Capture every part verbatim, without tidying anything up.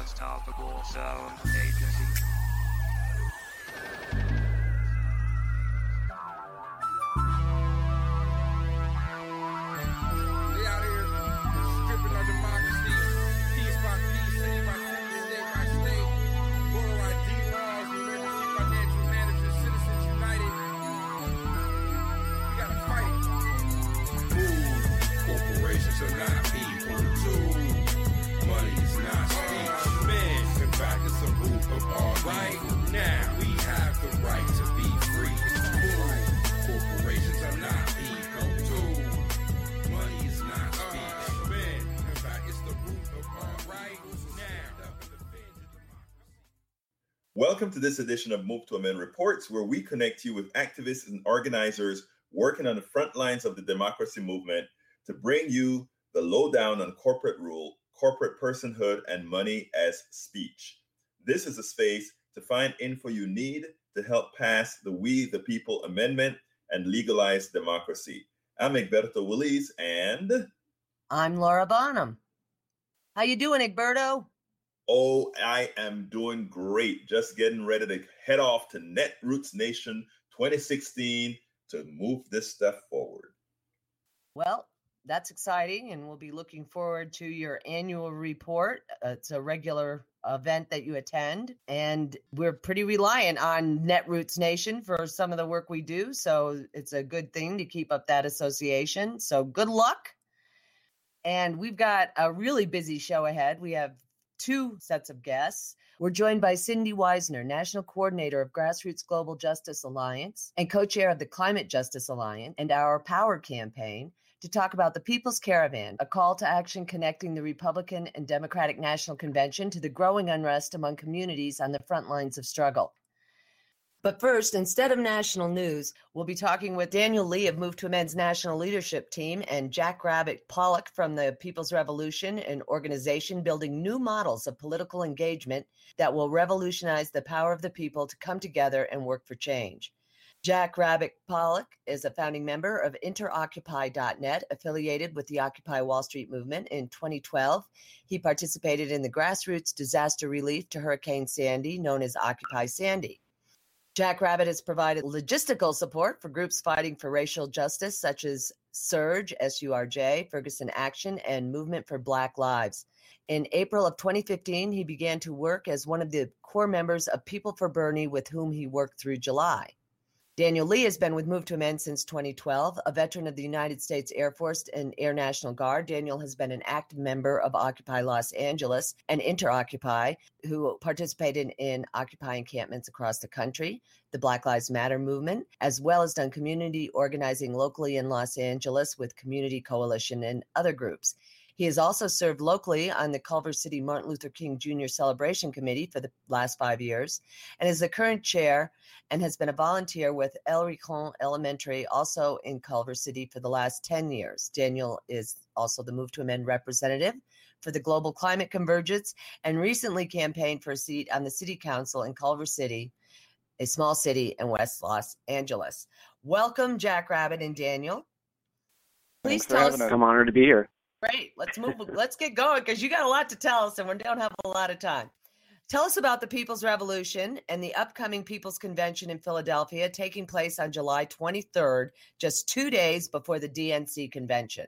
Unstoppable Sound Agency. They out here stripping our democracy, piece by piece, city by city, state by state. World I D laws, emergency financial managers, Citizens United. We gotta fight it. Move. Corporations are not people too. Money is not speech. Man, in fact, it's a root of all right now. We have the right to be free. Move. Corporations are not people too. Money is not speech. Man, in fact, it's the root of all right now. Welcome to this edition of Move to Amend Reports, where we connect you with activists and organizers working on the front lines of the democracy movement to bring you the lowdown on corporate rule, corporate personhood, and money as speech. This is a space to find info you need to help pass the We the People Amendment and legalize democracy. I'm Egberto Willies, and I'm Laura Bonham. How you doing, Egberto? oh, I am doing great. Just getting ready to head off to Netroots Nation twenty sixteen to move this stuff forward. Well, that's exciting, and we'll be looking forward to your annual report. Uh, it's a regular event that you attend, and we're pretty reliant on Netroots Nation for some of the work we do, so it's a good thing to keep up that association. So good luck. And we've got a really busy show ahead. We have two sets of guests. We're joined by Cindy Weisner, National Coordinator of Grassroots Global Justice Alliance and co-chair of the Climate Justice Alliance and our Power campaign, to talk about the People's Caravan, a call to action connecting the Republican and Democratic National Convention to the growing unrest among communities on the front lines of struggle. But first, instead of national news, we'll be talking with Daniel Lee of Move to Amend's national leadership team and Jack Rabbit Pollock from the People's Revolution, an organization building new models of political engagement that will revolutionize the power of the people to come together and work for change. Jack Rabbit Pollock is a founding member of Interoccupy dot net, affiliated with the Occupy Wall Street movement. In twenty twelve, he participated in the grassroots disaster relief to Hurricane Sandy, known as Occupy Sandy. Jack Rabbit has provided logistical support for groups fighting for racial justice, such as Surge, S U R J, Ferguson Action, and Movement for Black Lives. In April of twenty fifteen, he began to work as one of the core members of People for Bernie, with whom he worked through July. Daniel Lee has been with Move to Amend since twenty twelve, a veteran of the United States Air Force and Air National Guard. Daniel has been an active member of Occupy Los Angeles and Interoccupy, who participated in Occupy encampments across the country, the Black Lives Matter movement, as well as done community organizing locally in Los Angeles with Community Coalition and other groups. He has also served locally on the Culver City Martin Luther King Junior Celebration Committee for the last five years and is the current chair and has been a volunteer with El Rincon Elementary, also in Culver City, for the last ten years. Daniel is also the Move to Amend representative for the Global Climate Convergence and recently campaigned for a seat on the City Council in Culver City, a small city in West Los Angeles. Welcome, Jack Rabbit and Daniel. Please tell us. I'm honored to be here. Great. Let's move. Let's get going, because you got a lot to tell us and we don't have a lot of time. Tell us about the People's Revolution and the upcoming People's Convention in Philadelphia, taking place on July twenty-third, just two days before the D N C convention.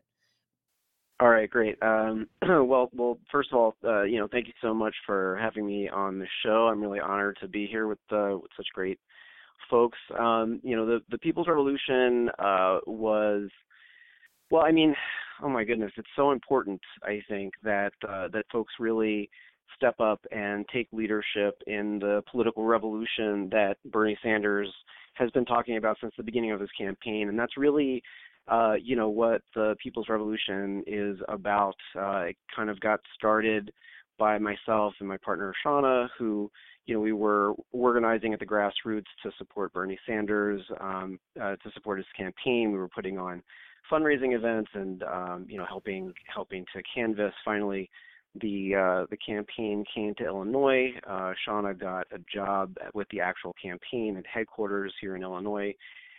All right, great. Um, well, well, first of all, uh, you know, thank you so much for having me on the show. I'm really honored to be here with uh, with such great folks. Um, you know, the the People's Revolution uh, was. Well, I mean, oh my goodness, it's so important, I think, that uh, that folks really step up and take leadership in the political revolution that Bernie Sanders has been talking about since the beginning of his campaign. And that's really, uh, you know, what the People's Revolution is about. Uh, it kind of got started by myself and my partner, Shauna, who, you know, we were organizing at the grassroots to support Bernie Sanders, um, uh, to support his campaign. We were putting on fundraising events and um, you know helping helping to canvass. Finally, the uh, the campaign came to Illinois. Uh, Shauna got a job with the actual campaign at headquarters here in Illinois.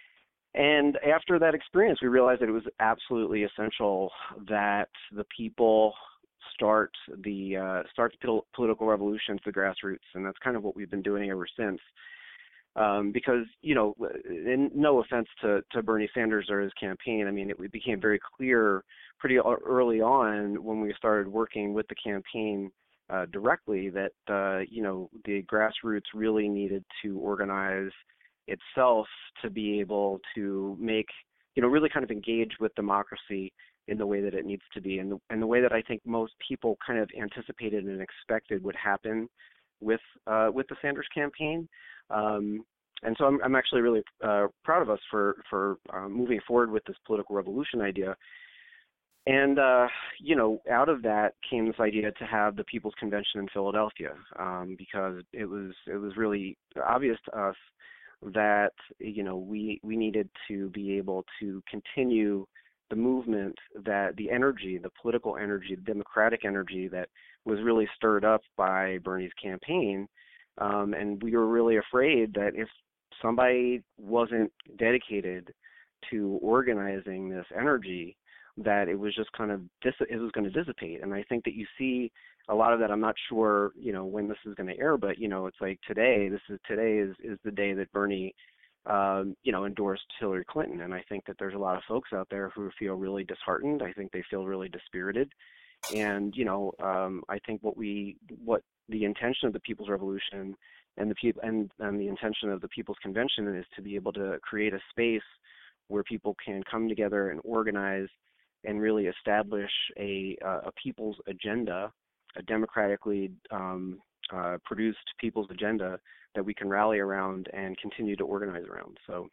And after that experience, we realized that it was absolutely essential that the people start the uh, start the pol- political revolution to the grassroots, and that's kind of what we've been doing ever since. Um, because, you know, and no offense to, to Bernie Sanders or his campaign, I mean, it, it became very clear pretty early on when we started working with the campaign uh, directly that, uh, you know, the grassroots really needed to organize itself to be able to make, you know, really kind of engage with democracy in the way that it needs to be, and the, and the way that I think most people kind of anticipated and expected would happen with uh, with the Sanders campaign. Um, and so I'm, I'm actually really uh, proud of us for, for uh, moving forward with this political revolution idea. And, uh, you know, out of that came this idea to have the People's Convention in Philadelphia, um, because it was it was really obvious to us that, you know, we, we needed to be able to continue the movement, that the energy, the political energy, the democratic energy that was really stirred up by Bernie's campaign. Um, and we were really afraid that if somebody wasn't dedicated to organizing this energy, that it was just kind of dis- it was going to dissipate. And I think that you see a lot of that. I'm not sure, you know, when this is going to air, but you know, it's like today. This is today is is the day that Bernie, um, you know, endorsed Hillary Clinton. And I think that there's a lot of folks out there who feel really disheartened. I think they feel really dispirited. And you know, um, I think what we what the intention of the People's Revolution and the people and, and the intention of the People's Convention is to be able to create a space where people can come together and organize and really establish a uh, a people's agenda, a democratically um, uh, produced people's agenda that we can rally around and continue to organize around. So,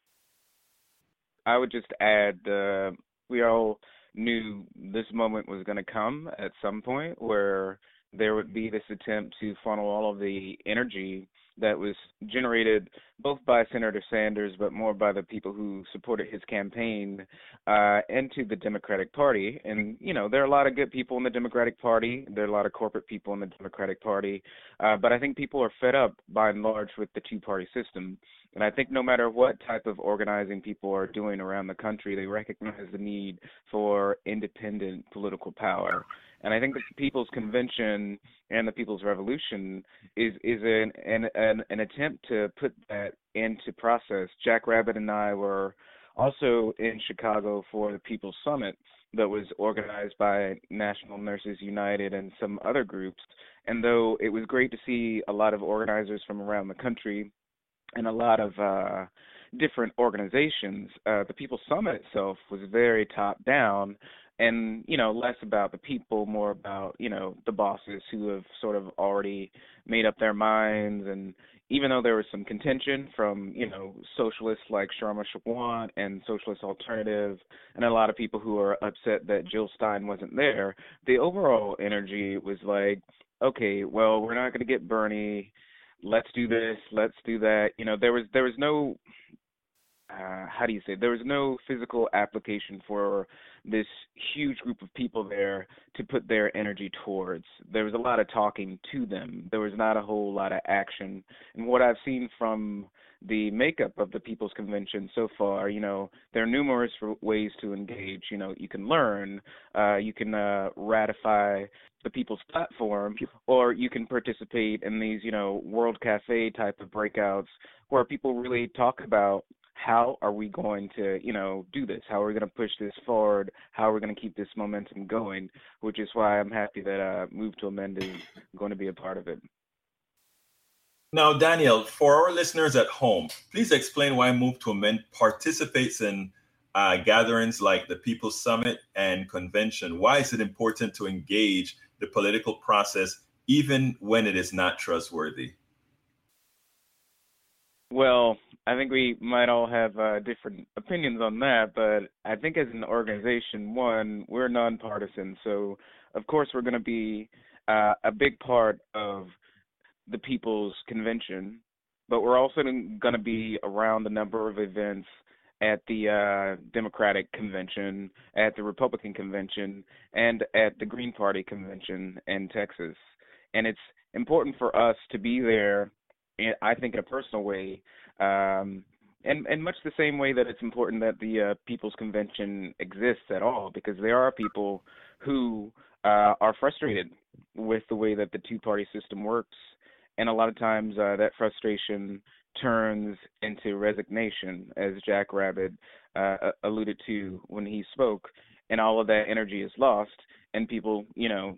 I would just add, uh, we all knew this moment was going to come at some point where there would be this attempt to funnel all of the energy that was generated both by Senator Sanders, but more by the people who supported his campaign, uh, into the Democratic Party. And, you know, there are a lot of good people in the Democratic Party. There are a lot of corporate people in the Democratic Party. Uh, but I think people are fed up, by and large, with the two-party system. And I think no matter what type of organizing people are doing around the country, they recognize the need for independent political power. And I think that the People's Convention and the People's Revolution is is an an, an, an attempt to put that into process. Jack Rabbit and I were also in Chicago for the People's Summit that was organized by National Nurses United and some other groups. And though it was great to see a lot of organizers from around the country and a lot of uh, different organizations, uh, the People's Summit itself was very top-down, and, you know, less about the people, more about, you know, the bosses who have sort of already made up their minds. And even though there was some contention from, you know, socialists like Sharma Shawant and Socialist Alternative and a lot of people who are upset that Jill Stein wasn't there, the overall energy was like, okay, well, we're not going to get Bernie. Let's do this. Let's do that. You know, there was there was no Uh, how do you say, there was no physical application for this huge group of people there to put their energy towards. There was a lot of talking to them. There was not a whole lot of action. And what I've seen from the makeup of the People's Convention so far, you know, there are numerous ways to engage. You know, you can learn, uh, you can uh, ratify the People's Platform, or you can participate in these, you know, World Cafe type of breakouts where people really talk about how are we going to, you know, do this? How are we going to push this forward? How are we going to keep this momentum going? Which is why I'm happy that uh, Move to Amend is going to be a part of it. Now, Daniel, for our listeners at home, please explain why Move to Amend participates in uh, gatherings like the People's Summit and Convention. Why is it important to engage the political process even when it is not trustworthy? Well, I think we might all have uh, different opinions on that, but I think as an organization, one, we're nonpartisan, so of course we're going to be uh, a big part of the People's Convention, but we're also going to be around a number of events at the uh, Democratic Convention, at the Republican Convention, and at the Green Party Convention in Texas. And it's important for us to be there, I think, in a personal way, um, and, and much the same way that it's important that the uh, People's Convention exists at all, because there are people who uh, are frustrated with the way that the two-party system works. And a lot of times uh, that frustration turns into resignation, as Jack Rabbit uh, alluded to when he spoke, and all of that energy is lost, and people, you know,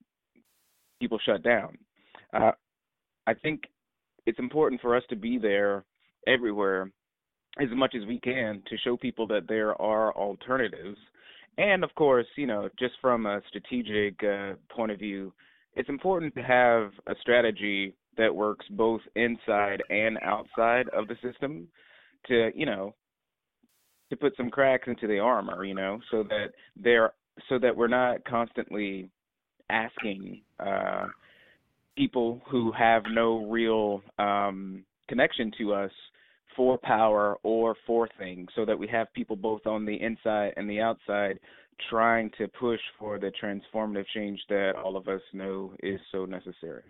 people shut down. Uh, I think it's important for us to be there everywhere as much as we can to show people that there are alternatives. And, of course, you know, just from a strategic uh, point of view, it's important to have a strategy that works both inside and outside of the system to, you know, to put some cracks into the armor, you know, so that they're, so that we're not constantly asking uh, people who have no real um, connection to us for power or for things, so that we have people both on the inside and the outside trying to push for the transformative change that all of us know is so necessary.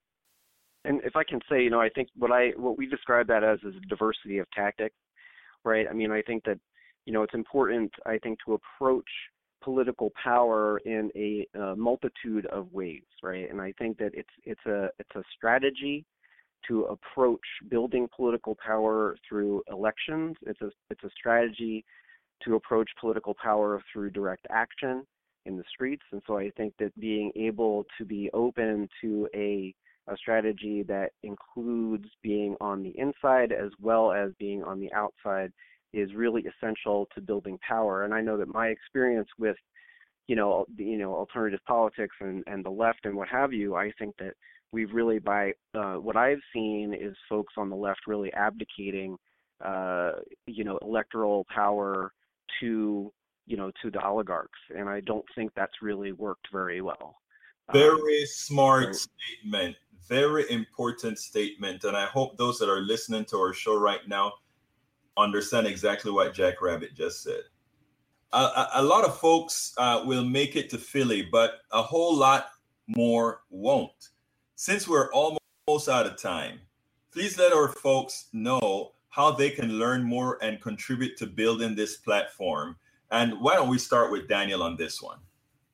And if I can say, you know, I think what I what we describe that as is diversity of tactics, right? I mean, I think that, you know, it's important, I think, to approach political power in a uh, multitude of ways, right? And I think that it's it's a it's a strategy to approach building political power through elections. It's a it's a strategy to approach political power through direct action in the streets. And so I think that being able to be open to a a strategy that includes being on the inside as well as being on the outside is really essential to building power. And I know that my experience with, you know, you know, alternative politics and, and the left and what have you, I think that we've really, by uh, what I've seen is folks on the left really abdicating, uh, you know, electoral power to, you know, to the oligarchs. And I don't think that's really worked very well. Very um, smart so, statement. Very important statement. And I hope those that are listening to our show right now understand exactly what Jack Rabbit just said. A, a, a lot of folks uh, will make it to Philly, but a whole lot more won't. Since we're almost out of time, please let our folks know how they can learn more and contribute to building this platform. And why don't we start with Daniel on this one?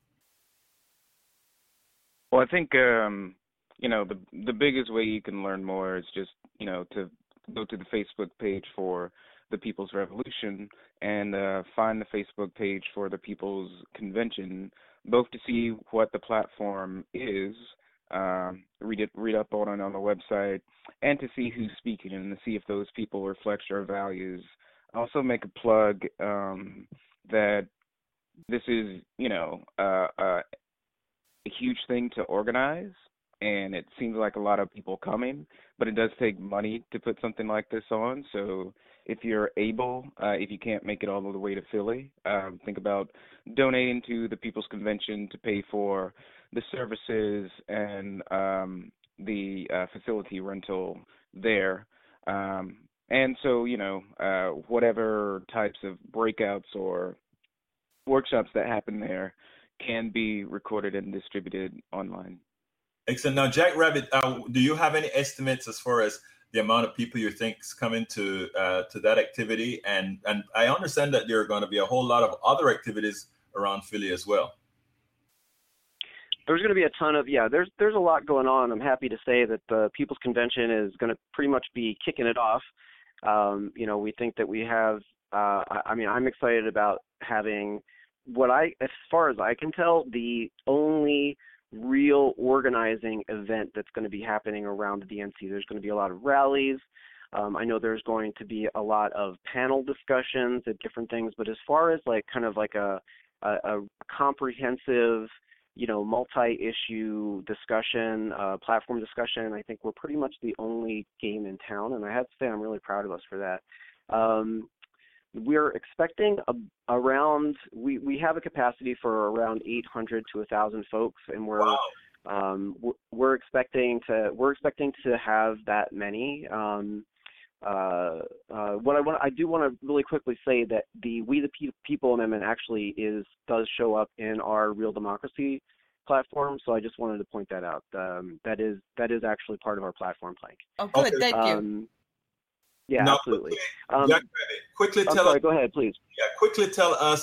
Well, I think, um, you know, the the biggest way you can learn more is just, you know, to go to the Facebook page for the People's Revolution and uh, find the Facebook page for the People's Convention, both to see what the platform is, um, read it, read up on it on the website, and to see who's speaking and to see if those people reflect our values. Also make a plug um, that this is, you know, uh, uh, a huge thing to organize, and it seems like a lot of people coming, but it does take money to put something like this on. So if you're able, uh, if you can't make it all the way to Philly, um, think about donating to the People's Convention to pay for the services and um, the uh, facility rental there. Um, and so, you know, uh, whatever types of breakouts or workshops that happen there can be recorded and distributed online. Excellent. Now, Jack Rabbit, uh, do you have any estimates as far as the amount of people you think is coming to uh, to that activity? And and I understand that there are going to be a whole lot of other activities around Philly as well. There's going to be a ton of, yeah, there's there's a lot going on. I'm happy to say that the People's Convention is going to pretty much be kicking it off. Um, you know, we think that we have, uh, I, I mean, I'm excited about having what I, as far as I can tell, the only real organizing event that's going to be happening around the D N C. There's going to be a lot of rallies. Um, I know there's going to be a lot of panel discussions at different things, but as far as like kind of like a, a, a comprehensive, you know, multi-issue discussion, uh, platform discussion, I think we're pretty much the only game in town, and I have to say I'm really proud of us for that. Um, We're expecting a, around, we, we have a capacity for around eight hundred to one thousand folks, and we're, wow. um, we're, we're expecting to, we're expecting to have that many. Um, uh, uh, what I want, I do want to really quickly say that the We the Pe- People Amendment actually is, does show up in our Real Democracy platform, so I just wanted to point that out. Um, that is, that is actually part of our platform plank. Oh, good, Okay. thank you. Um, Yeah, Now, absolutely. quickly, Um, Jack Rabbit, quickly I'm tell sorry, us. go ahead, please. Yeah, quickly tell us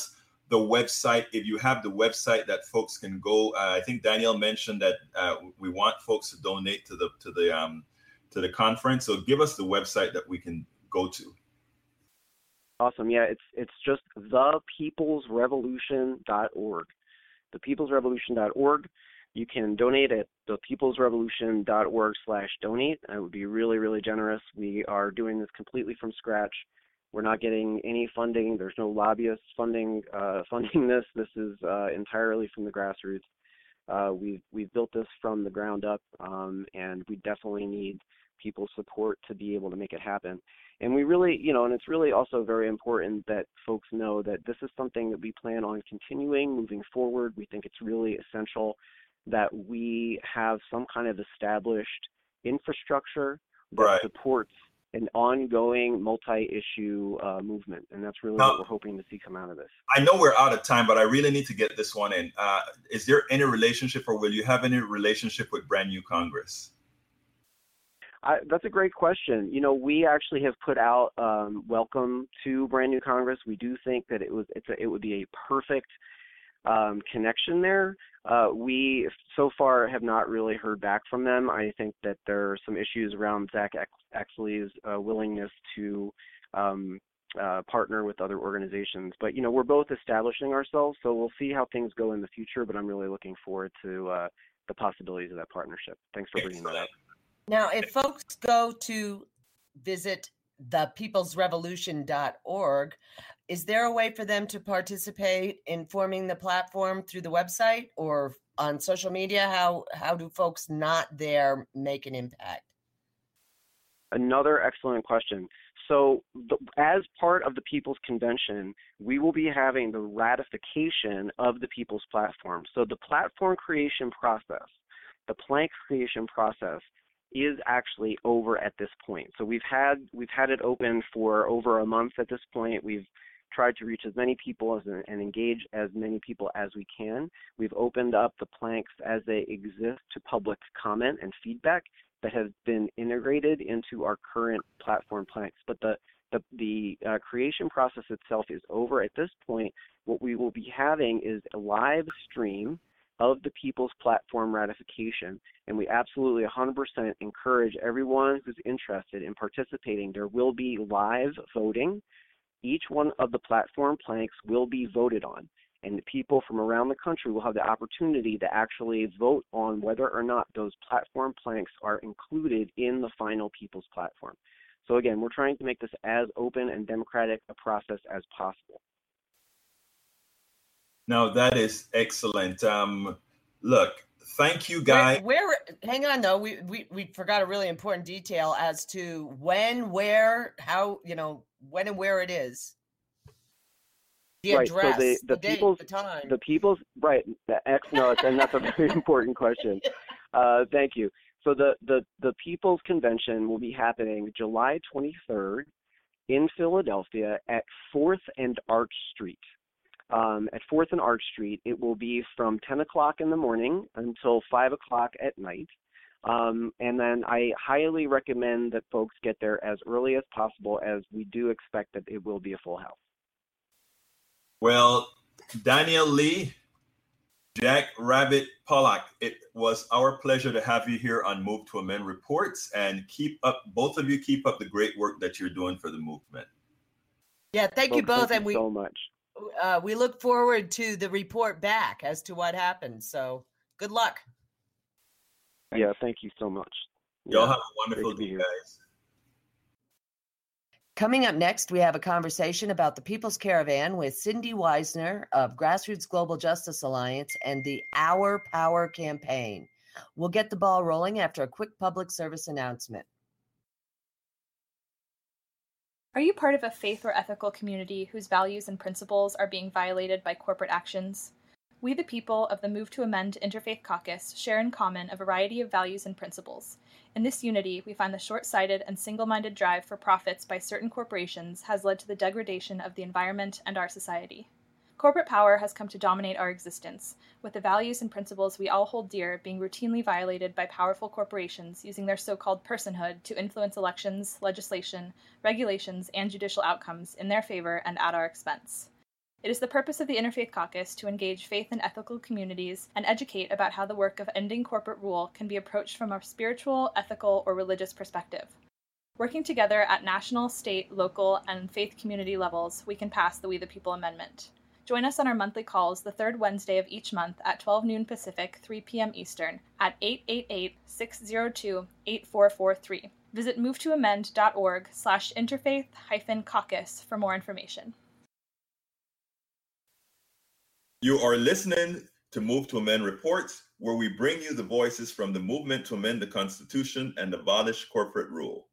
the website, if you have the website that folks can go. Uh, I think Danielle mentioned that uh, we want folks to donate to the to the um, to the conference. So give us the website that we can go to. Awesome. Yeah, it's it's just the peoples revolution dot org. the peoples revolution dot org. You can donate at the peoples revolution dot org slash donate. It would be really, really generous. We are doing this completely from scratch. We're not getting any funding. There's no lobbyists funding uh, funding this. This is uh, entirely from the grassroots. Uh, we've we've built this from the ground up, um, and we definitely need people's support to be able to make it happen. And we really, you know, and it's really also very important that folks know that this is something that we plan on continuing moving forward. We think it's really essential that we have some kind of established infrastructure that Right. supports an ongoing multi-issue uh, movement, and that's really Now- what we're hoping to see come out of this. I know we're out of time, but I really need to get this one in. Uh, is there any relationship, or will you have any relationship with Brand New Congress? I, that's a great question. You know, we actually have put out um, welcome to Brand New Congress. We do think that it was it's a, it would be a perfect um, connection there. Uh, we so far have not really heard back from them. I think that there are some issues around Zach Exley's uh, willingness to um, uh, partner with other organizations. But, you know, we're both establishing ourselves, so we'll see how things go in the future, but I'm really looking forward to uh, the possibilities of that partnership. Thanks for bringing that up. Now, if folks go to visit the peoples revolution dot org, is there a way for them to participate in forming the platform through the website or on social media? How how do folks not there make an impact? Another excellent question. So the, as part of the People's Convention, we will be having the ratification of the People's Platform. So the platform creation process, the plank creation process, is actually over at this point. So we've had we've had it open for over a month at this point. We've tried to reach as many people as, and engage as many people as we can. We've opened up the planks as they exist to public comment and feedback that have been integrated into our current platform planks. But the the, the uh, creation process itself is over at this point. What we will be having is a live stream of the People's Platform ratification, and we absolutely one hundred percent encourage everyone who's interested in participating. There will be live voting. Each one of the platform planks will be voted on, and the people from around the country will have the opportunity to actually vote on whether or not those platform planks are included in the final People's Platform. So again, we're trying to make this as open and democratic a process as possible. Now, that is excellent. Um, look, thank you, guys. Where, where hang on though, we, we we forgot a really important detail as to when, where, how, you know, when and where it is. The Right, address, so the, the, the date, people's, the time. the people's, right, the X, no, it's- and that's a very important question. Uh, thank you. So the, the, the People's Convention will be happening July twenty-third in Philadelphia at fourth and Arch Street. Um, at fourth and Arch Street, it will be from ten o'clock in the morning until five o'clock at night. Um, and then I highly recommend that folks get there as early as possible, as we do expect that it will be a full house. Well, Danielle Lee, Jack Rabbit Pollock, it was our pleasure to have you here on Move to Amend Reports, and keep up, both of you keep up the great work that you're doing for the movement. Yeah, thank you Folks, both. thank and you we so much. uh, we look forward to the report back as to what happened. So good luck. Yeah, thank you so much. Y'all Yeah, have a wonderful great to be day, here. guys. Coming up next, we have a conversation about the People's Caravan with Cindy Weisner of Grassroots Global Justice Alliance and the Our Power campaign. We'll get the ball rolling after a quick public service announcement. Are you part of a faith or ethical community whose values and principles are being violated by corporate actions? We, the people of the Move to Amend Interfaith Caucus, share in common a variety of values and principles. In this unity, we find the short-sighted and single-minded drive for profits by certain corporations has led to the degradation of the environment and our society. Corporate power has come to dominate our existence, with the values and principles we all hold dear being routinely violated by powerful corporations using their so-called personhood to influence elections, legislation, regulations, and judicial outcomes in their favor and at our expense. It is the purpose of the Interfaith Caucus to engage faith and ethical communities and educate about how the work of ending corporate rule can be approached from a spiritual, ethical, or religious perspective. Working together at national, state, local, and faith community levels, we can pass the We the People Amendment. Join us on our monthly calls the third Wednesday of each month at twelve noon Pacific, three p.m. Eastern at eight eight eight, six zero two, eight four four three. Visit movetoamend.org slash interfaith hyphen caucus for more information. You are listening to Move to Amend Reports, where we bring you the voices from the movement to amend the Constitution and abolish corporate rule.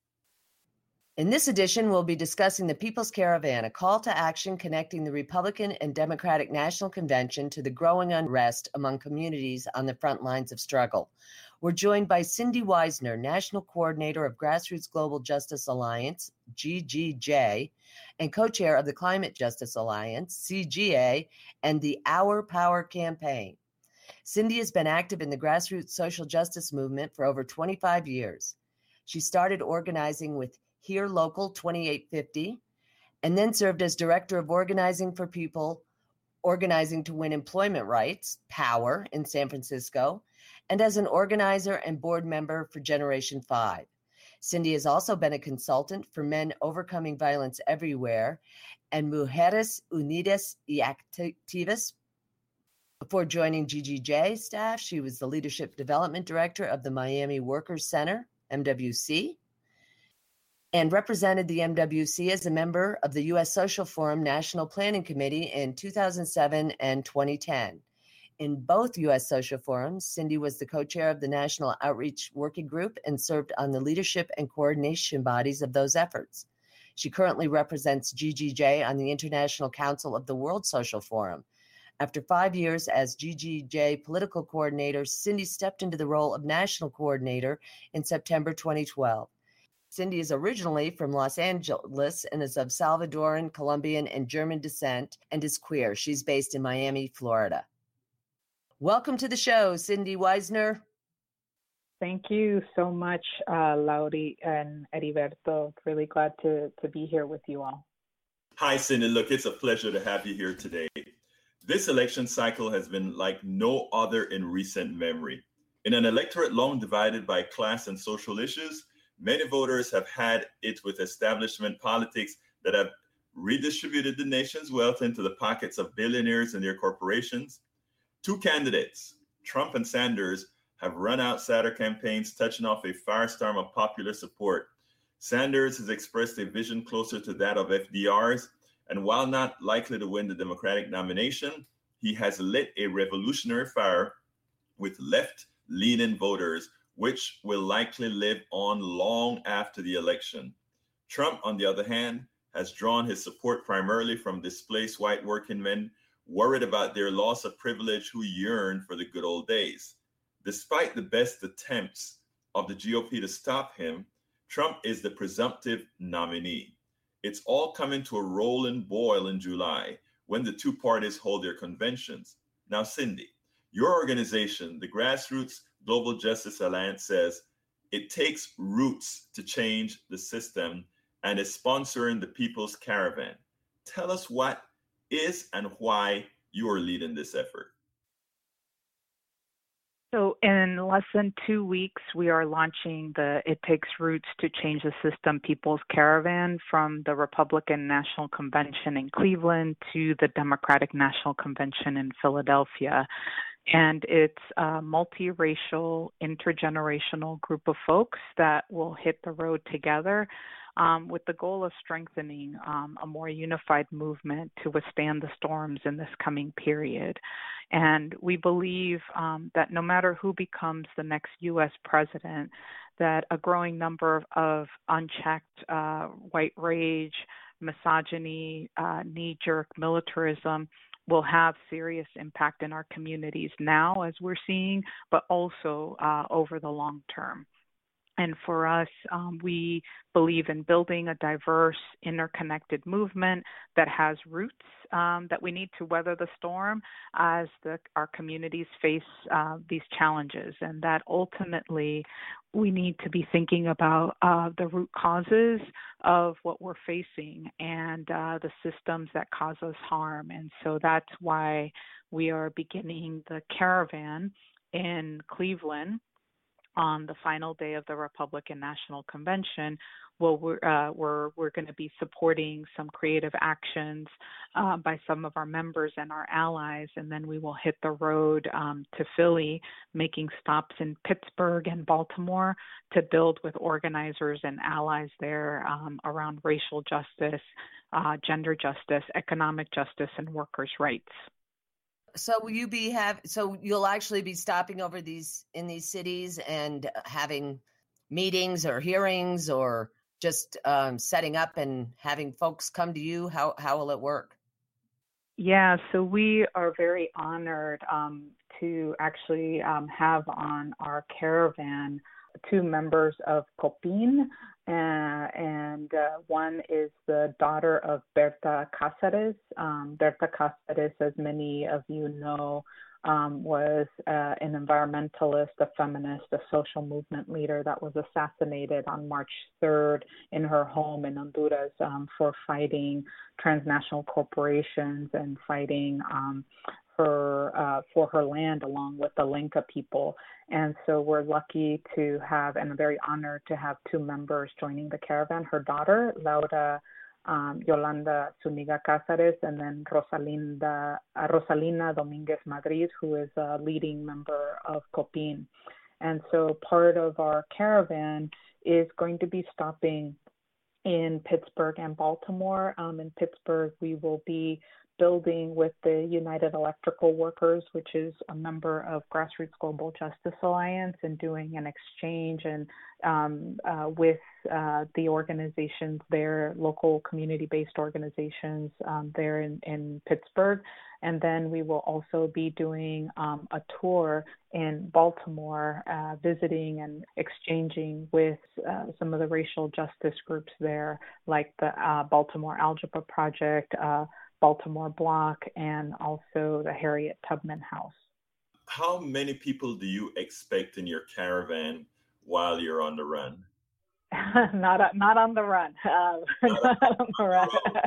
In this edition, we'll be discussing the People's Caravan, a call to action connecting the Republican and Democratic National Convention to the growing unrest among communities on the front lines of struggle. We're joined by Cindy Wiesner, National Coordinator of Grassroots Global Justice Alliance, G G J, and co-chair of the Climate Justice Alliance, C G A, and the Our Power campaign. Cindy has been active in the grassroots social justice movement for over twenty-five years. She started organizing with Here Local twenty-eight fifty, and then served as Director of Organizing for People, Organizing to Win Employment Rights, POWER, in San Francisco, and as an organizer and board member for Generation five. Cindy has also been a consultant for Men Overcoming Violence Everywhere and Mujeres Unidas y Activas. Before joining G G J staff, she was the Leadership Development Director of the Miami Workers Center, M W C, and represented the M W C as a member of the U S Social Forum National Planning Committee in two thousand seven and twenty ten. In both U S Social Forums, Cindy was the co-chair of the National Outreach Working Group and served on the leadership and coordination bodies of those efforts. She currently represents G G J on the International Council of the World Social Forum. After five years as G G J political coordinator, Cindy stepped into the role of national coordinator in September twenty twelve. Cindy is originally from Los Angeles and is of Salvadoran, Colombian, and German descent and is queer. She's based in Miami, Florida. Welcome to the show, Cindy Wiesner. Thank you so much, uh, Laurie and Heriberto. Really glad to, to be here with you all. Hi, Cindy. Look, it's a pleasure to have you here today. This election cycle has been like no other in recent memory. In an electorate long divided by class and social issues, many voters have had it with establishment politics that have redistributed the nation's wealth into the pockets of billionaires and their corporations. Two candidates, Trump and Sanders, have run outsider campaigns touching off a firestorm of popular support. Sanders has expressed a vision closer to that of F D R's, and while not likely to win the Democratic nomination, he has lit a revolutionary fire with left-leaning voters, which will likely live on long after the election. Trump, on the other hand, has drawn his support primarily from displaced white working men worried about their loss of privilege who yearn for the good old days. Despite the best attempts of the G O P to stop him, Trump is the presumptive nominee. It's all coming to a rolling boil in July when the two parties hold their conventions. Now, Cindy, your organization, the Grassroots Global Justice Alliance, says it takes roots to change the system and is sponsoring the People's Caravan. Tell us what is and why you are leading this effort. So in less than two weeks, we are launching the It Takes Roots to Change the System People's Caravan from the Republican National Convention in Cleveland to the Democratic National Convention in Philadelphia. And it's a multiracial, intergenerational group of folks that will hit the road together um, with the goal of strengthening um, a more unified movement to withstand the storms in this coming period. And we believe um, that no matter who becomes the next U S president, that a growing number of, of unchecked uh, white rage, misogyny, uh, knee-jerk militarism will have serious impact in our communities now, as we're seeing, but also uh, over the long term. And for us, um, we believe in building a diverse, interconnected movement that has roots um, that we need to weather the storm as the, our communities face uh, these challenges. And that ultimately we need to be thinking about uh, the root causes of what we're facing and uh, the systems that cause us harm. And so that's why we are beginning the caravan in Cleveland on the final day of the Republican National Convention. Well, we're uh, we're we're going to be supporting some creative actions uh, by some of our members and our allies, and then we will hit the road um, to Philly, making stops in Pittsburgh and Baltimore to build with organizers and allies there um, around racial justice, uh, gender justice, economic justice, and workers' rights. So will you be have so you'll actually be stopping over these in these cities and having meetings or hearings or just um, setting up and having folks come to you? How how will it work? Yeah, so we are very honored um, to actually um, have on our caravan two members of COPIN, uh, and uh, one is the daughter of Berta Cáceres. Um, Berta Cáceres, as many of you know, um, was uh, an environmentalist, a feminist, a social movement leader that was assassinated on March third in her home in Honduras um, for fighting transnational corporations and fighting um, her uh, for her land along with the Lenca people. And so we're lucky to have, and very honored to have two members joining the caravan, her daughter, Laura um, Yolanda Zuniga Cáceres, and then Rosalinda, uh, Rosalina Dominguez Madrid, who is a leading member of COPIN. And so part of our caravan is going to be stopping in Pittsburgh and Baltimore. Um, in Pittsburgh, we will be building with the United Electrical Workers, which is a member of Grassroots Global Justice Alliance, and doing an exchange and um, uh, with uh, the organizations there, local community-based organizations um, there in, in Pittsburgh. And then we will also be doing um, a tour in Baltimore, uh, visiting and exchanging with uh, some of the racial justice groups there, like the uh, Baltimore Algebra Project, uh, Baltimore Block, and also the Harriet Tubman House. How many people do you expect in your caravan while you're on the run? not not on the run. Uh, not on the run.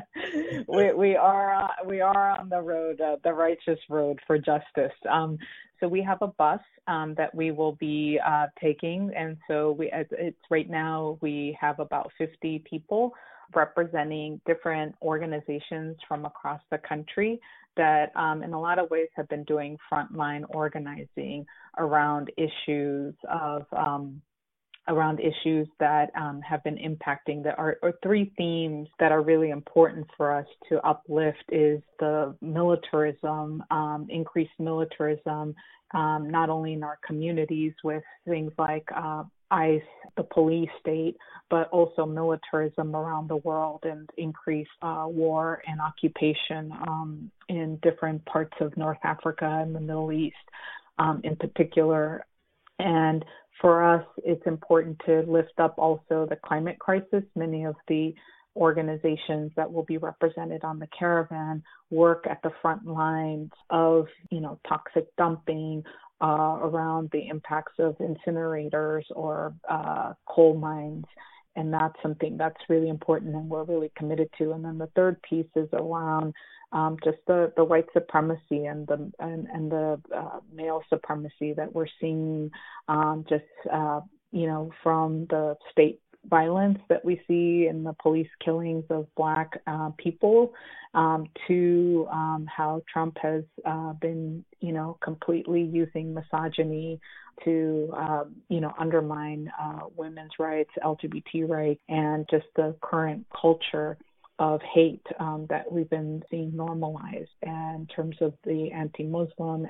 we we are uh, we are on the road, uh, the righteous road for justice. Um, so we have a bus um, that we will be uh, taking, and so we it's right now we have about fifty people representing different organizations from across the country that um, in a lot of ways have been doing frontline organizing around issues of um, around issues that um, have been impacting that are or three themes that are really important for us to uplift is the militarism, um, increased militarism, um, not only in our communities with things like uh, ICE, the police state, but also militarism around the world and increased uh, war and occupation um, in different parts of North Africa and the Middle East um, in particular. And for us, it's important to lift up also the climate crisis. Many of the organizations that will be represented on the caravan work at the front lines of, you know, toxic dumping, uh, around the impacts of incinerators or uh, coal mines. And that's something that's really important and we're really committed to. And then the third piece is around um, just the, the white supremacy and the and, and the uh, male supremacy that we're seeing um, just, uh, you know, from the state violence that we see in the police killings of Black uh, people um, to um, how Trump has uh, been, you know, completely using misogyny to, uh, you know, undermine uh, women's rights, L G B T rights, and just the current culture of hate um, that we've been seeing normalized in terms of the anti-Muslim,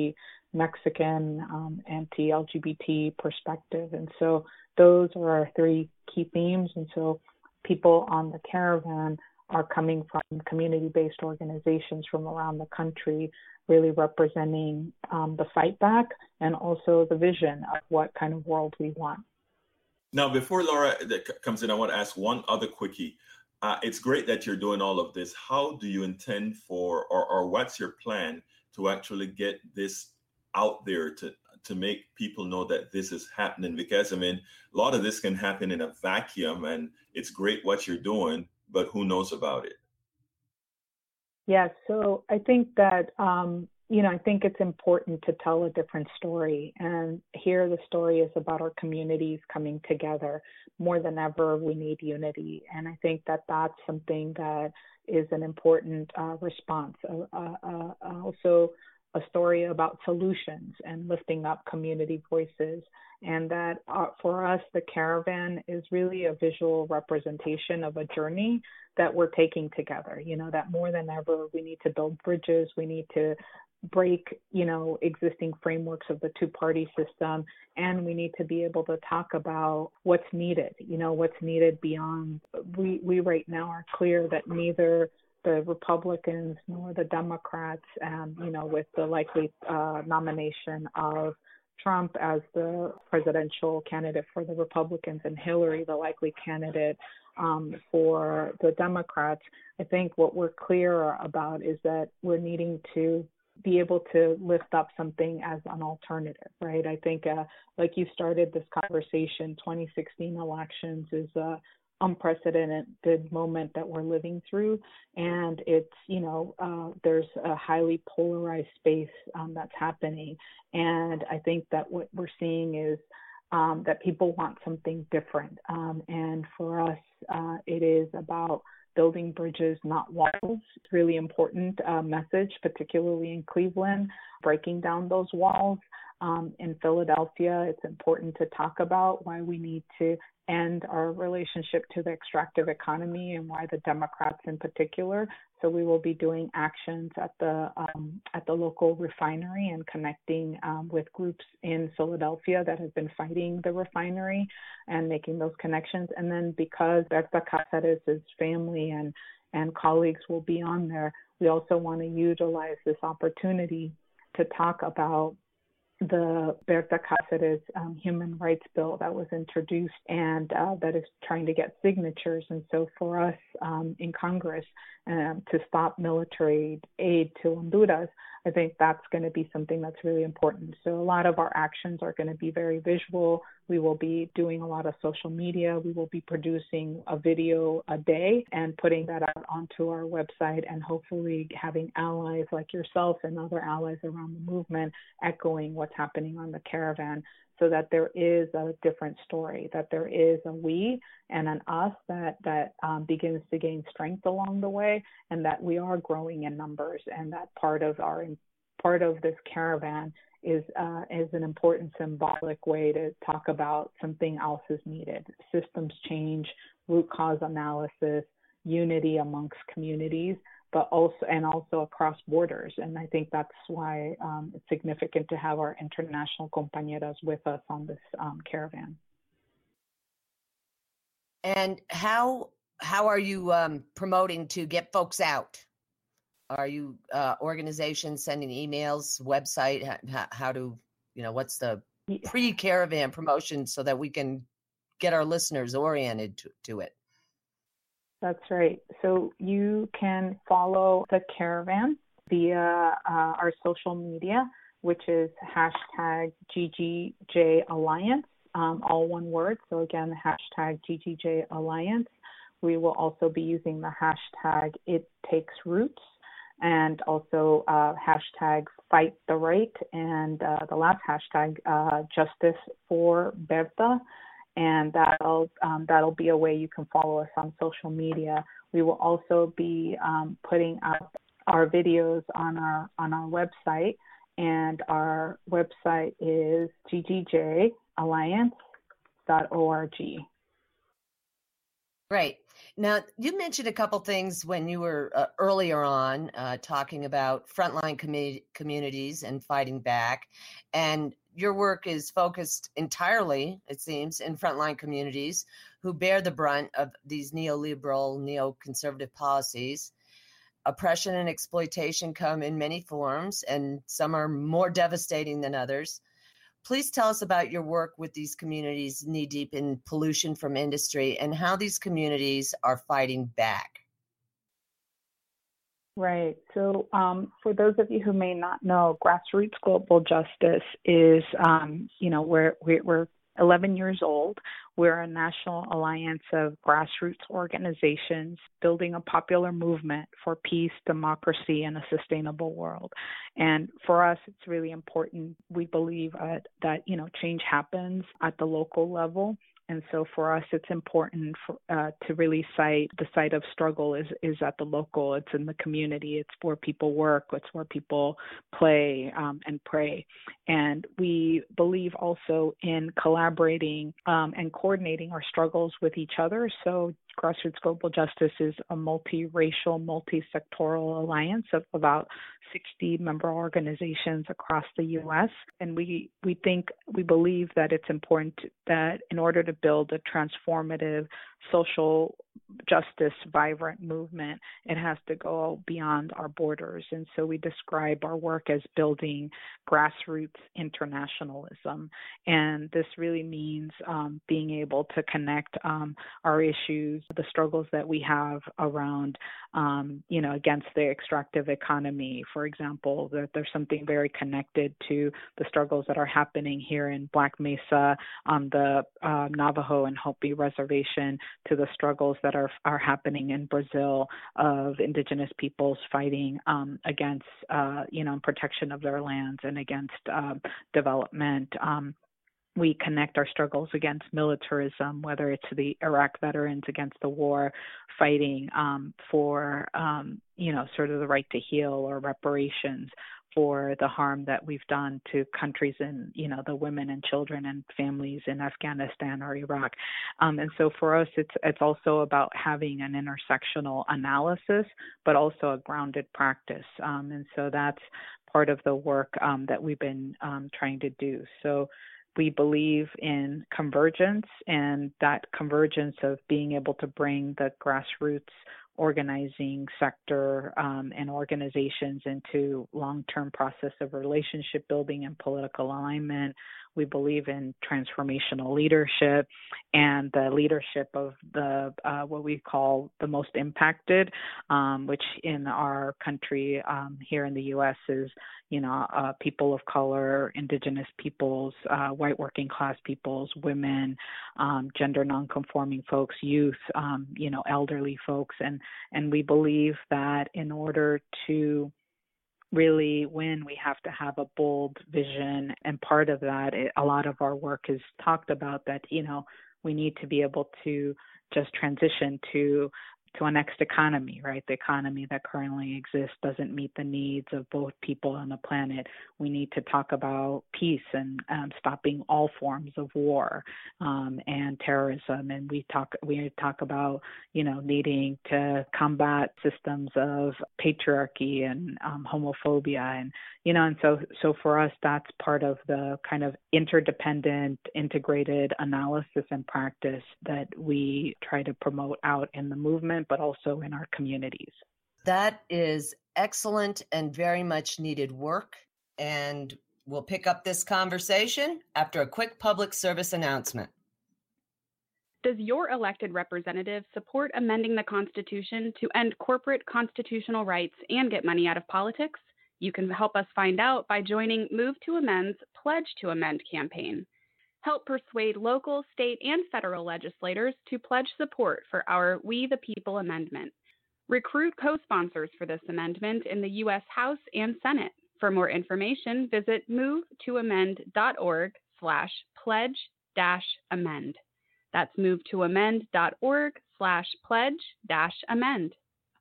anti-Mexican, um, anti-L G B T perspective. And so those are our three key themes. And so people on the caravan are coming from community-based organizations from around the country, really representing um, the fight back and also the vision of what kind of world we want. Now, before Laura that c- comes in, I want to ask one other quickie. Uh, it's great that you're doing all of this. How do you intend for, or, or what's your plan to actually get this out there to to make people know that this is happening? Because I mean, a lot of this can happen in a vacuum, and it's great what you're doing, but who knows about it? Yeah, so I think that, um, you know, I think it's important to tell a different story. And here the story is about our communities coming together. More than ever, we need unity. And I think that that's something that is an important uh, response. Uh, uh, uh, also, a story about solutions and lifting up community voices. And that uh, for us, the caravan is really a visual representation of a journey that we're taking together. You know, that more than ever, we need to build bridges. We need to break, you know, existing frameworks of the two-party system. And we need to be able to talk about what's needed, you know, what's needed beyond. We, we right now are clear that neither the Republicans nor the Democrats, um, you know, with the likely uh, nomination of Trump as the presidential candidate for the Republicans and Hillary, the likely candidate um, for the Democrats, I think what we're clear about is that we're needing to be able to lift up something as an alternative, right? I think, uh, like you started this conversation, twenty sixteen elections is a unprecedented moment that we're living through. And it's, you know, uh, there's a highly polarized space um, that's happening. And I think that what we're seeing is um, that people want something different. Um, and for us, uh, it is about building bridges, not walls. It's a really important uh, message, particularly in Cleveland, breaking down those walls. Um, in Philadelphia, it's important to talk about why we need to end our relationship to the extractive economy and why the Democrats in particular. So we will be doing actions at the um, at the local refinery and connecting um, with groups in Philadelphia that have been fighting the refinery and making those connections. And then because Berta Cáceres' family and, and colleagues will be on there, we also want to utilize this opportunity to talk about the Berta Cáceres um, human rights bill that was introduced and uh, that is trying to get signatures. And so for us um, in Congress um, to stop military aid to Honduras, I think that's going to be something that's really important. So a lot of our actions are going to be very visual. We will be doing a lot of social media. We will be producing a video a day and putting that out onto our website and hopefully having allies like yourself and other allies around the movement echoing what's happening on the caravan so that there is a different story, that there is a we and an us that, that um, begins to gain strength along the way and that we are growing in numbers and that part of our part of this caravan is uh, is an important symbolic way to talk about something else is needed. Systems change, root cause analysis, unity amongst communities, but also and also across borders. And I think that's why um, it's significant to have our international compañeras with us on this um, caravan. And how how are you um, promoting to get folks out? Are you uh, organizations sending emails, website? How, how do, you know, what's the pre-caravan promotion so that we can get our listeners oriented to, to it? That's right. So you can follow the caravan via uh, our social media, which is hashtag G G J Alliance, um, all one word. So again, hashtag G G J Alliance. We will also be using the hashtag It Takes Roots and also uh, hashtag Fight the Right and uh, the last hashtag uh, Justice for Berta. And that'll um, that'll be a way you can follow us on social media. We will also be um, putting up our videos on our on our website, and our website is g g j alliance dot org. Great. Now, you mentioned a couple things when you were uh, earlier on uh, talking about frontline com- communities and fighting back. And your work is focused entirely, it seems, in frontline communities who bear the brunt of these neoliberal, neoconservative policies. Oppression and exploitation come in many forms, and some are more devastating than others. Please tell us about your work with these communities knee-deep in pollution from industry and how these communities are fighting back. Right. So um, for those of you who may not know, Grassroots Global Justice is, um, you know, we're, we're eleven years old. We're a national alliance of grassroots organizations building a popular movement for peace, democracy, and a sustainable world. And for us, it's really important. We believe uh, that, you know, change happens at the local level. And so for us, it's important for, uh, to really cite the site of struggle is, is at the local. It's in the community. It's where people work. It's where people play um, and pray. And we believe also in collaborating um, and coordinating our struggles with each other. So Grassroots Global Justice is a multiracial, multi-sectoral alliance of about sixty member organizations across the U S. And we, we think, we believe that it's important that in order to build a transformative social justice vibrant movement, it has to go beyond our borders. And so we describe our work as building grassroots internationalism. And this really means um, being able to connect um, our issues, the struggles that we have around, um, you know, against the extractive economy. For example, that there's something very connected to the struggles that are happening here in Black Mesa on the uh, Navajo and Hopi reservation, to the struggles that are are happening in Brazil of indigenous peoples fighting um, against, uh, you know, protection of their lands and against uh, development. Um, we connect our struggles against militarism, whether it's the Iraq veterans against the war, fighting um, for, um, you know, sort of the right to heal or reparations for the harm that we've done to countries and, you know, the women and children and families in Afghanistan or Iraq. Um, and so for us, it's it's also about having an intersectional analysis, but also a grounded practice. Um, and so that's part of the work um, that we've been um, trying to do. So we believe in convergence, and that convergence of being able to bring the grassroots organizing sector um, and organizations into long-term process of relationship building and political alignment. We believe in transformational leadership and the leadership of the uh, what we call the most impacted, um, which in our country um, here in the U S is, you know, uh, people of color, indigenous peoples, uh, white working class peoples, women, um, gender nonconforming folks, youth, um, you know, elderly folks, and and we believe that in order to really win, we have to have a bold vision. And part of that, it, a lot of our work is talked about that, you know, we need to be able to just transition to to a next economy, right? The economy that currently exists doesn't meet the needs of both people and the planet. We need to talk about peace and um, stopping all forms of war um, and terrorism. And we talk we talk about, you know, needing to combat systems of patriarchy and um, homophobia, and you know, and so so for us, that's part of the kind of interdependent, integrated analysis and practice that we try to promote out in the movement, but also in our communities. That is excellent and very much needed work. And we'll pick up this conversation after a quick public service announcement. Does your elected representative support amending the Constitution to end corporate constitutional rights and get money out of politics? You can help us find out by joining Move to Amend's Pledge to Amend campaign. Help persuade local, state, and federal legislators to pledge support for our We the People amendment. Recruit co-sponsors for this amendment in the U S House and Senate. For more information, visit movetoamend.org slash pledge dash amend. That's movetoamend.org slash pledge dash amend.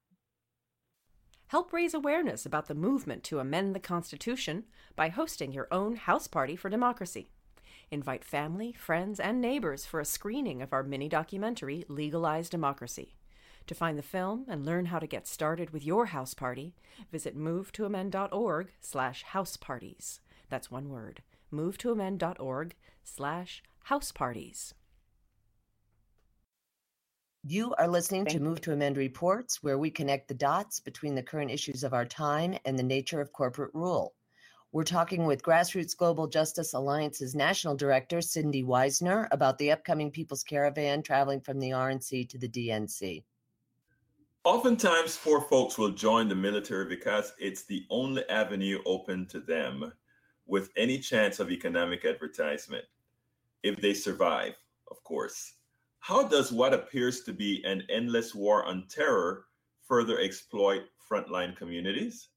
Help raise awareness about the movement to amend the Constitution by hosting your own house party for democracy. Invite family, friends, and neighbors for a screening of our mini-documentary, Legalize Democracy. To find the film and learn how to get started with your house party, visit movetoamend.org slash house parties. That's one word, movetoamend.org slash house parties. You are listening Thank to Move to Amend Reports, where we connect the dots between the current issues of our time and the nature of corporate rule. We're talking with Grassroots Global Justice Alliance's National Director, Cindy Weisner, about the upcoming People's Caravan traveling from the R N C to the D N C. Oftentimes, poor folks will join the military because it's the only avenue open to them with any chance of economic advertisement, if they survive, of course. How does what appears to be an endless war on terror further exploit frontline communities?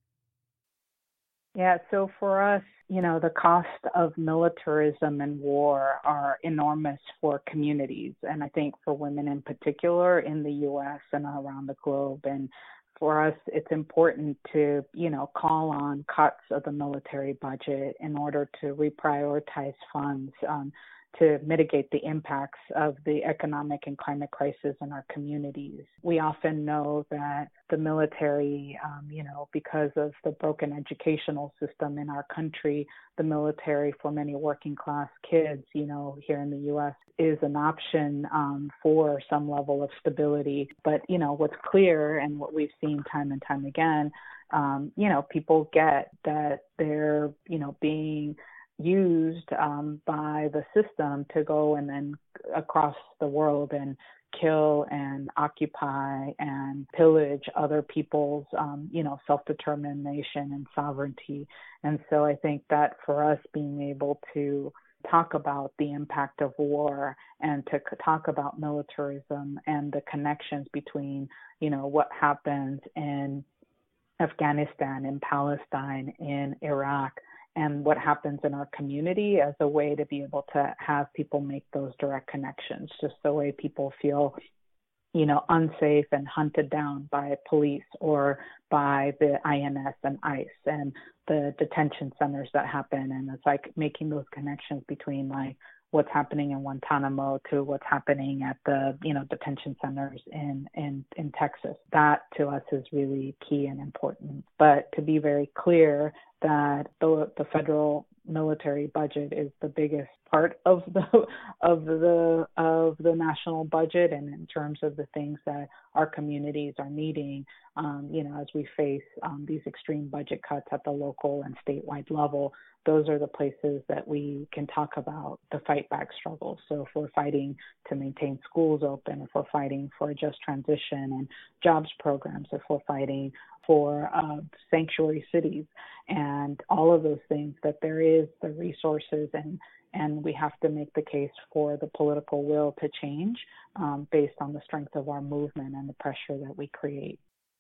Yeah, so for us, you know, the cost of militarism and war are enormous for communities, and I think for women in particular in the U S and around the globe. And for us, it's important to, you know, call on cuts of the military budget in order to reprioritize funds um, to mitigate the impacts of the economic and climate crisis in our communities. We often know that the military, um, you know, because of the broken educational system in our country, the military for many working class kids, you know, here in the U S is an option um, for some level of stability. But, you know, what's clear and what we've seen time and time again, um, you know, people get that they're, you know, being used um, by the system to go and then across the world and kill and occupy and pillage other people's, um, you know, self-determination and sovereignty. And so I think that for us being able to talk about the impact of war and to talk about militarism and the connections between, you know, what happens in Afghanistan, in Palestine, in Iraq, and what happens in our community as a way to be able to have people make those direct connections, just the way people feel, you know, unsafe and hunted down by police or by the I N S and ICE and the detention centers that happen. And it's like making those connections between like what's happening in Guantanamo to what's happening at the, you know, detention centers in, in, in Texas. That to us is really key and important. But to be very clear that the, the federal military budget is the biggest part of the of the of the national budget, and in terms of the things that our communities are needing, um, you know, as we face um, these extreme budget cuts at the local and statewide level, those are the places that we can talk about the fight back struggle. So if we're fighting to maintain schools open, if we're fighting for a just transition and jobs programs, if we're fighting for uh, sanctuary cities and all of those things, that there is the resources and and we have to make the case for the political will to change um, based on the strength of our movement and the pressure that we create.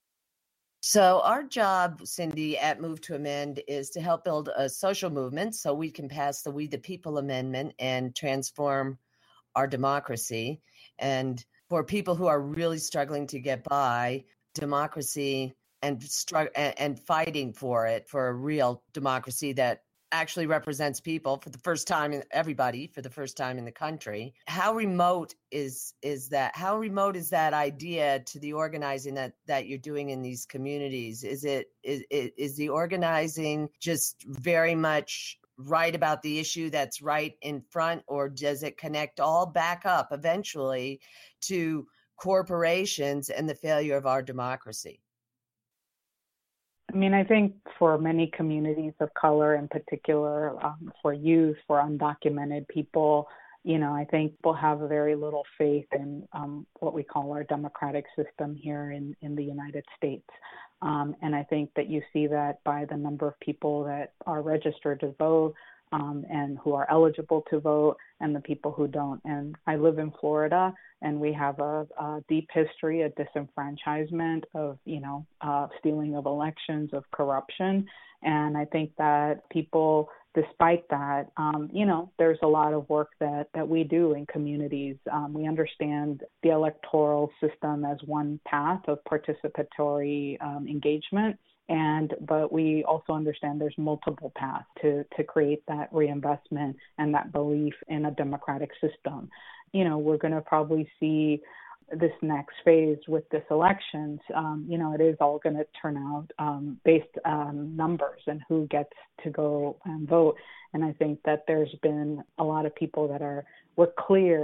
So our job, Cindy, at Move to Amend is to help build a social movement so we can pass the We the People Amendment and transform our democracy. And for people who are really struggling to get by, democracy and, strugg- and, and fighting for it, for a real democracy that actually represents people for the first time in everybody for the first time in the country. How remote is is that? How remote is that idea to the organizing that that you're doing in these communities? Is it is is the organizing just very much right about the issue that's right in front, or does it connect all back up eventually to corporations and the failure of our democracy? I mean, I think for many communities of color in particular, um, for youth, for undocumented people, you know, I think people have very little faith in um, what we call our democratic system here in, in the United States. Um, and I think that you see that by the number of people that are registered to vote um, and who are eligible to vote and the people who don't. And I live in Florida, and we have a, a deep history of disenfranchisement, of, you know, uh, stealing of elections, of corruption. And I think that people, despite that, um, you know, there's a lot of work that, that we do in communities. Um, we understand the electoral system as one path of participatory um, engagement. And but we also understand there's multiple paths to, to create that reinvestment and that belief in a democratic system. You know, we're going to probably see this next phase with this elections. Um, you know, it is all going to turn out um, based on numbers and who gets to go and vote. And I think that there's been a lot of people that are were clear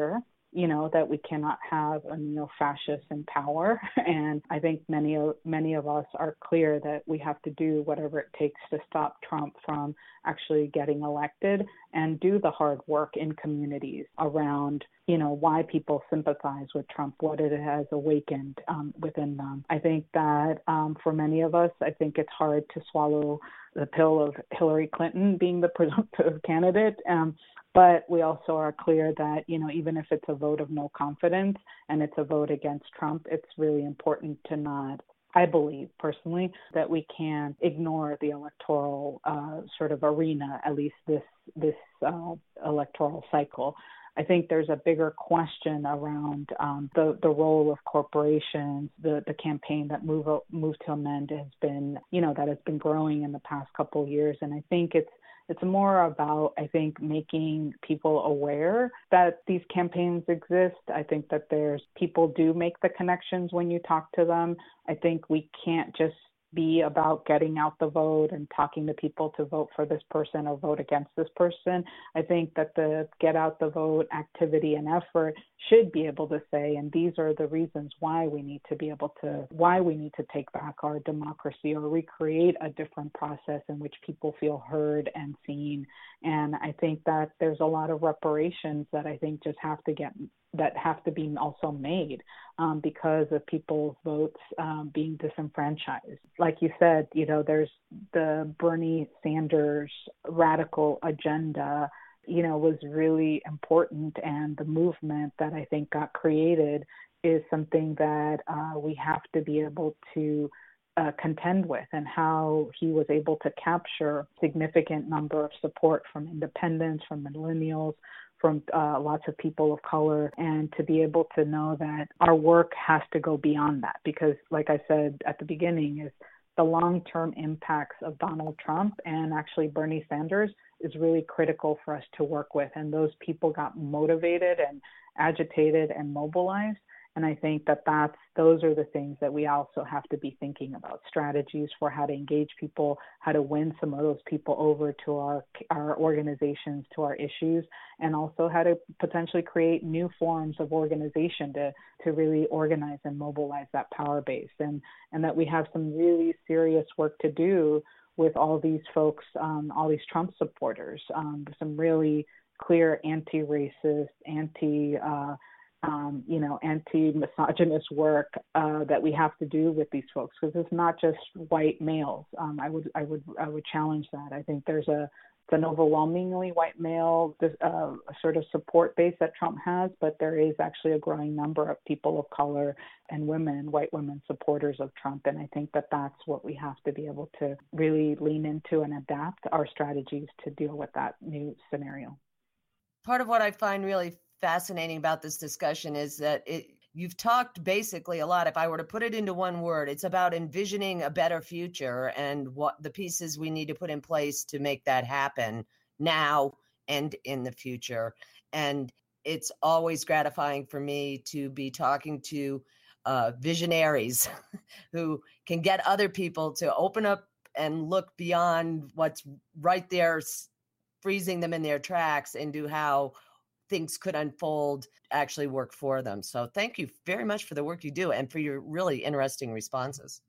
you know, that we cannot have a neo-fascist in power. And I think many of, many of us are clear that we have to do whatever it takes to stop Trump from actually getting elected and do the hard work in communities around, you know, why people sympathize with Trump, what it has awakened um, within them. I think that um, for many of us, I think it's hard to swallow the pill of Hillary Clinton being the presumptive candidate. Um, But we also are clear that, you know, even if it's a vote of no confidence and it's a vote against Trump, it's really important to not, I believe personally, that we can ignore the electoral uh, sort of arena, at least this this uh, electoral cycle. I think there's a bigger question around um, the, the role of corporations. The, the campaign that Move, Move to Amend has been, you know, that has been growing in the past couple of years. And I think it's It's more about, I think, making people aware that these campaigns exist. I think that there's people do make the connections when you talk to them. I think we can't just be about getting out the vote and talking to people to vote for this person or vote against this person. I think that the get out the vote activity and effort should be able to say, and these are the reasons why we need to be able to, why we need to take back our democracy or recreate a different process in which people feel heard and seen. And I think that there's a lot of reparations that I think just have to get that have to be also made um, because of people's votes um, being disenfranchised. Like you said, you know, there's the Bernie Sanders radical agenda, you know, was really important. And the movement that I think got created is something that uh, we have to be able to uh, contend with, and how he was able to capture significant number of support from independents, from millennials, from uh, lots of people of color, and to be able to know that our work has to go beyond that. Because like I said at the beginning, is the long-term impacts of Donald Trump and actually Bernie Sanders is really critical for us to work with. And those people got motivated and agitated and mobilized. And I think that that's, those are the things that we also have to be thinking about, strategies for how to engage people, how to win some of those people over to our our organizations, to our issues, and also how to potentially create new forms of organization to, to really organize and mobilize that power base. And, and that we have some really serious work to do with all these folks, um, all these Trump supporters, um, some really clear anti-racist, anti- uh, Um, you know, anti-misogynist work uh, that we have to do with these folks, because it's not just white males. Um, I would, I would, I would challenge that. I think there's a, it's an overwhelmingly white male uh, sort of support base that Trump has, but there is actually a growing number of people of color and women, white women supporters of Trump, and I think that that's what we have to be able to really lean into and adapt our strategies to deal with that new scenario. Part of what I find really fascinating about this discussion is that it, you've talked basically a lot. If I were to put it into one word, it's about envisioning a better future and what the pieces we need to put in place to make that happen now and in the future. And it's always gratifying for me to be talking to uh, visionaries who can get other people to open up and look beyond what's right there, freezing them in their tracks, into how things could unfold, actually work for them. So thank you very much for the work you do and for your really interesting responses.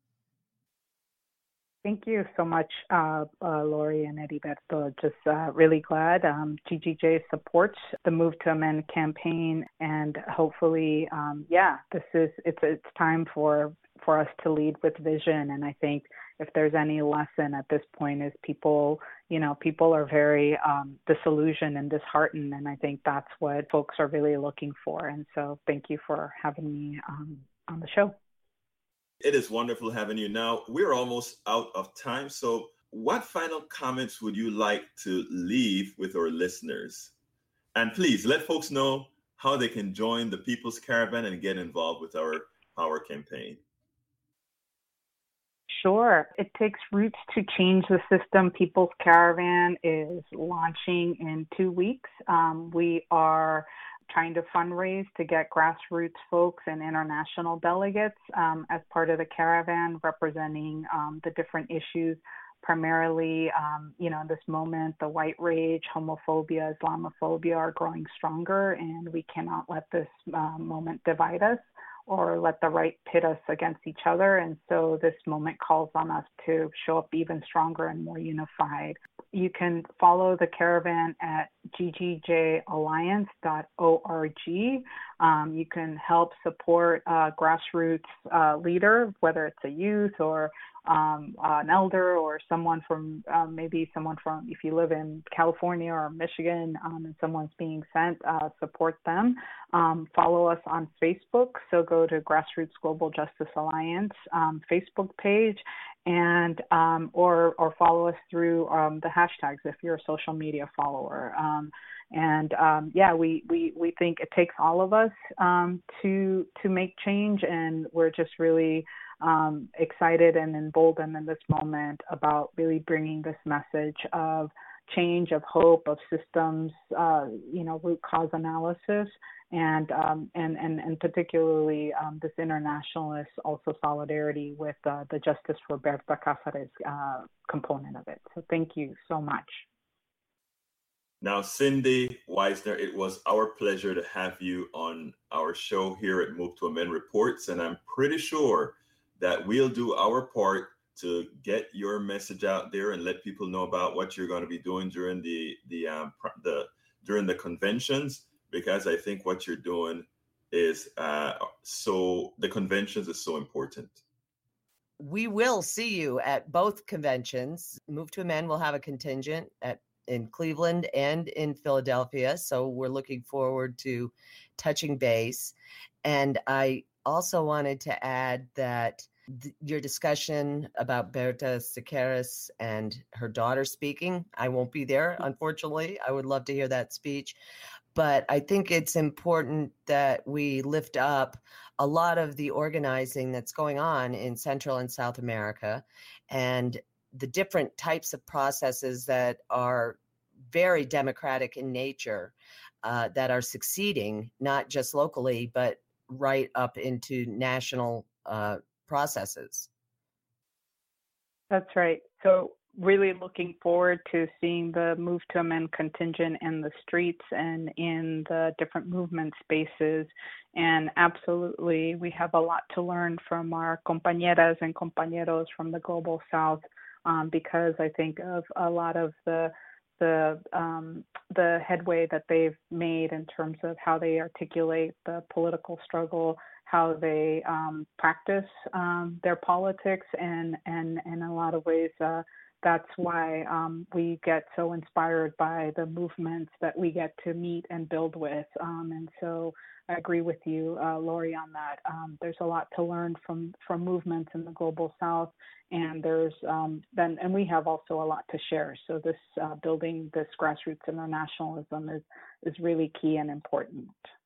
Thank you so much, uh, uh, Lori and Heriberto. Just uh, really glad um, G G J supports the Move to Amend campaign, and hopefully, um, yeah, this is it's it's time for for us to lead with vision. And I think if there's any lesson at this point, is people, you know, people are very um, disillusioned and disheartened, and I think that's what folks are really looking for. And so, thank you for having me um, on the show. It is wonderful having you. Now, we're almost out of time. So what final comments would you like to leave with our listeners? And please let folks know how they can join the People's Caravan and get involved with our power campaign. Sure. It Takes Roots to Change the System. People's Caravan is launching in two weeks. Um, we are trying to fundraise to get grassroots folks and international delegates um, as part of the caravan, representing um, the different issues primarily, um, you know, in this moment, the white rage, homophobia, Islamophobia are growing stronger, and we cannot let this uh, moment divide us or let the right pit us against each other. And so this moment calls on us to show up even stronger and more unified. You can follow the caravan at g g j alliance dot org. Um, you can help support a grassroots uh, leader, whether it's a youth or um, uh, an elder or someone from, uh, maybe someone from, if you live in California or Michigan um, and someone's being sent, uh, support them. Um, follow us on Facebook. So go to Grassroots Global Justice Alliance um, Facebook page, and um, or or follow us through um, the hashtags if you're a social media follower. Um, and um, yeah, we, we we think it takes all of us um, to to make change, and we're just really um, excited and emboldened in this moment about really bringing this message of change, of hope, of systems, uh, you know, root cause analysis. And, um, and and and particularly um, this internationalist also solidarity with uh, the Justice for Berta Cáceres uh, component of it. So thank you so much. Now, Cindy Wiesner, it was our pleasure to have you on our show here at Move to Amend Reports, and I'm pretty sure that we'll do our part to get your message out there and let people know about what you're going to be doing during the the um, the during the conventions. Because I think what you're doing is uh, so, the conventions is so important. We will see you at both conventions. Move to Amend will have a contingent at in Cleveland and in Philadelphia. So we're looking forward to touching base. And I also wanted to add that th- your discussion about Berta Cáceres and her daughter speaking, I won't be there, unfortunately. I would love to hear that speech. But I think it's important that we lift up a lot of the organizing that's going on in Central and South America and the different types of processes that are very democratic in nature, uh, that are succeeding, not just locally, but right up into national uh, processes. That's right. So really looking forward to seeing the Move to Amend contingent in the streets and in the different movement spaces. And absolutely, we have a lot to learn from our compañeras and compañeros from the Global South, um, because I think of a lot of the the um, the headway that they've made in terms of how they articulate the political struggle, how they um, practice um, their politics, and and, and in a lot of ways, uh, that's why um, we get so inspired by the movements that we get to meet and build with. Um, and so I agree with you, uh, Lori, on that. Um, there's a lot to learn from, from movements in the Global South, and there's um, then, and we have also a lot to share. So this uh, building this grassroots internationalism is is really key and important.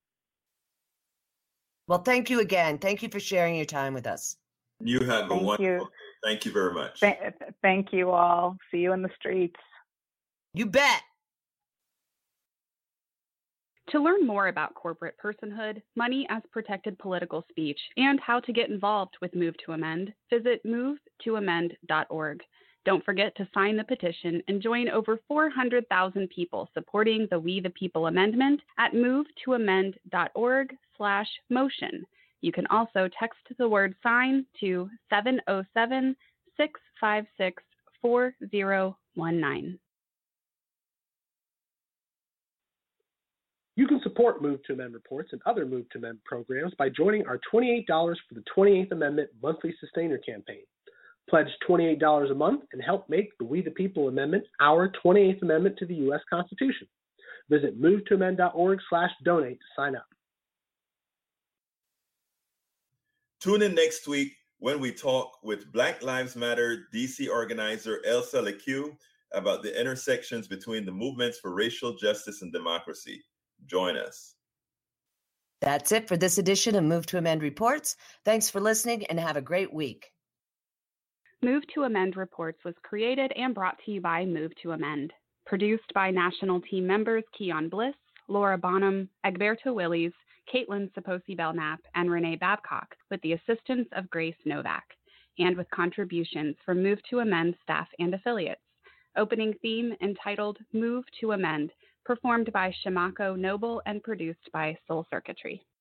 Well, thank you again. Thank you for sharing your time with us. You have a Thank wonderful you. day. Thank you very much. Th- thank you all. See you in the streets. You bet. To learn more about corporate personhood, money as protected political speech, and how to get involved with Move to Amend, visit move to amend dot org. Don't forget to sign the petition and join over four hundred thousand people supporting the We the People Amendment at move to amend dot org slash motion. You can also text the word sign to seven oh seven, six five six, four oh one nine. You can support Move to Amend reports and other Move to Amend programs by joining our twenty-eight dollars for the twenty-eighth Amendment monthly sustainer campaign. Pledge twenty-eight dollars a month and help make the We the People Amendment our twenty-eighth Amendment to the U S Constitution. Visit move to amend dot org slash donate to sign up. Tune in next week when we talk with Black Lives Matter D C organizer Elsa LeCue about the intersections between the movements for racial justice and democracy. Join us. That's it for this edition of Move to Amend Reports. Thanks for listening and have a great week. Move to Amend Reports was created and brought to you by Move to Amend. Produced by national team members Keon Bliss, Laura Bonham, Egberto Willies, Caitlin Saposi Belknap, and Renee Babcock, with the assistance of Grace Novak. and with contributions from Move to Amend staff and affiliates. Opening theme entitled Move to Amend, performed by Shimako Noble and produced by Soul Circuitry.